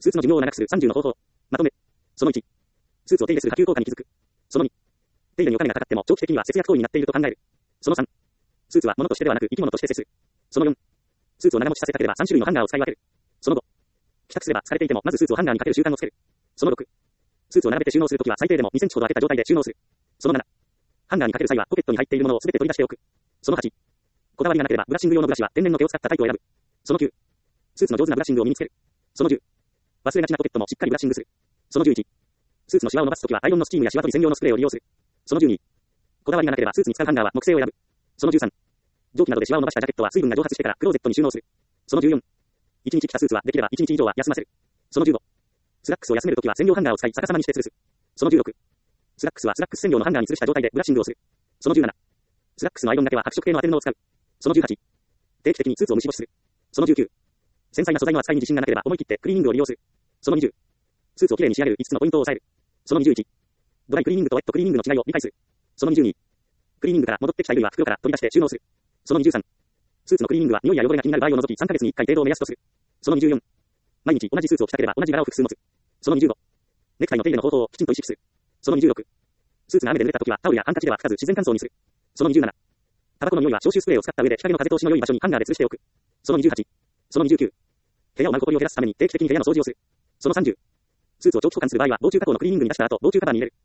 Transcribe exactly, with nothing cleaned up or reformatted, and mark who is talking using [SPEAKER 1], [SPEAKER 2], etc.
[SPEAKER 1] スーツの寿命を長くするさんじゅうの方法。まとめ。そのいち。スーツを手入れする波及効果に気づく。そのに。手入れにお金がかかっても長期的には節約行為になっていると考える。そのさん。スーツは物としてではなく生き物として接する。そのよん。スーツを長持ちさせたければさん種類のハンガーを使い分ける。そのご。帰宅すれば疲れていてもまずスーツをハンガーにかける習慣をつける。そのろく。スーツを並べて収納するときは最低でもにセンチほど開けた状態で収納する。そのなな。ハンガーにかける際はポケットに入っているものをすべて取り出しておく。そのはち。こだわりがなければブラッシング用のブラシは天然の毛を使ったタイプを選ぶ。そのきゅう。スーツの上手なブラッシングを身につける。そのじゅう。忘れがちなポケットもしっかりブラッシングする。そのじゅういち。スーツのシワを伸ばすときはアイロンのスチームやシワ取り専用のスプレーを利用する。そのじゅうに。こだわりがなければスーツに使うハンガーは木製を選ぶ。そのじゅうさん。蒸気などでシワを伸ばしたジャケットは水分が蒸発してからクローゼットに収納する。そのじゅうよん。一日着たスーツはできれば一日以上は休ませる。そのじゅうご。スラックスを休めるときは専用ハンガーを使い逆さまにして吊るす。そのじゅうろく。スラックスはスラックス専用のハンガーに吊るした状態でブラッシングをする。そのじゅうなな。スラックスのアイロンだけは白色系の当て布を使う。そのじゅうはち。定期的にスーツを虫干しする。そのじゅうきゅう。繊細な素材の扱いに自信がなければ思い切ってクリーニングを利用する。そのにじゅう。スーツをきれいに仕上げるいつつのポイントを押さえる。そのにじゅういち。ドライクリーニングとウェットクリーニングの違いを理解する。そのにじゅうに。クリーニングから戻ってきた衣類は袋から取り出して収納する。そのにじゅうさん。スーツのクリーニングは匂いや汚れが気になる場合を除きさんかげつにいっかい程度を目安とする。そのにじゅうよん。毎日同じスーツを着たければ同じ柄を複数持つ。そのにじゅうご。ネクタイの手入れの方法をきちんと意識する。そのにじゅうろく。スーツが雨で濡れた時はタオルやハンカチでは拭かず自然乾燥にする。そのにじゅうなな。タバコの匂いは消臭スプレーを使った上で日陰の風通しの良い場所にハンガーで吊るしておく。そのにじゅうはち。そのにじゅうきゅう。部屋を舞う埃を減らすために定期的に部屋の掃除をする。そのさんじゅう。スーツを長期保管する場合は防虫加工のクリーニングに出した後防虫カバーに入れる。